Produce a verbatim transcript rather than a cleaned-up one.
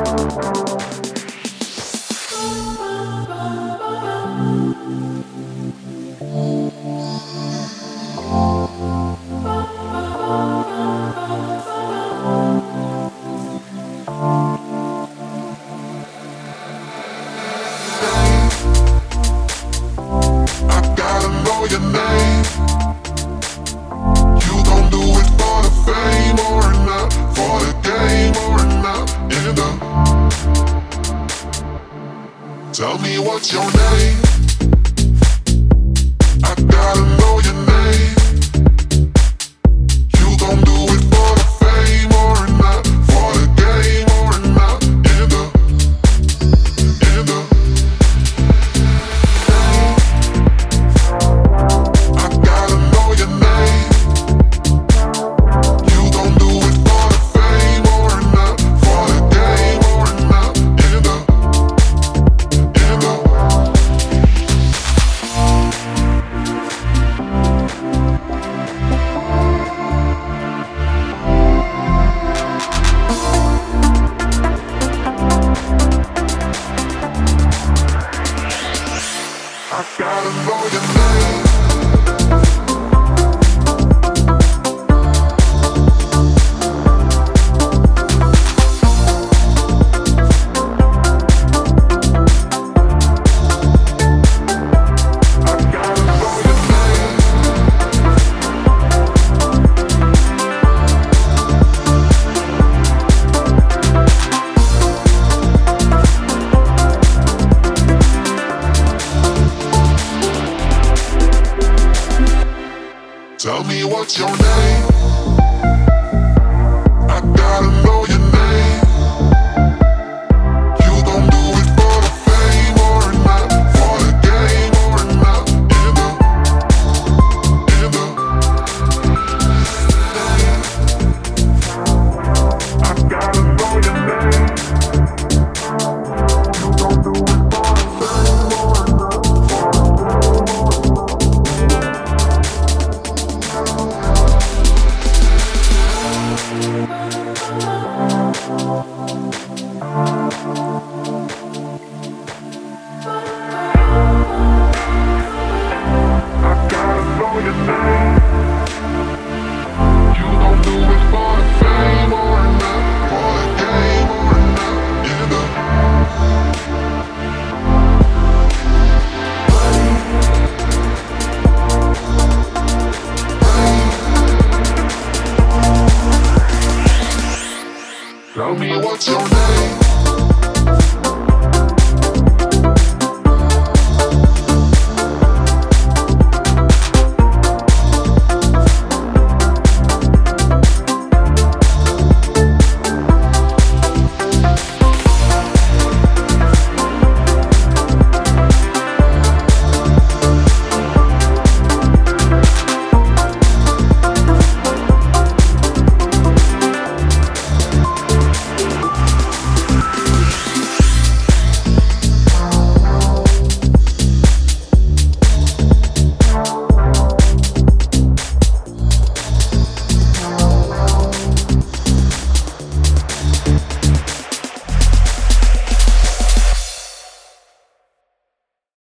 Your name. You gon' do it for the fame or not, for the game or not. In the tell me what's your name. I gotta know your name. You gon' do it for the fame or not, for the game or not. In the in the gotta know your name. Tell me what's your name. I gotta know your name. You gon' do it for the fame or not, for the game or not. In the, in the I gotta know your name. You gon' do it for the fame or not, for the tell me what's your name.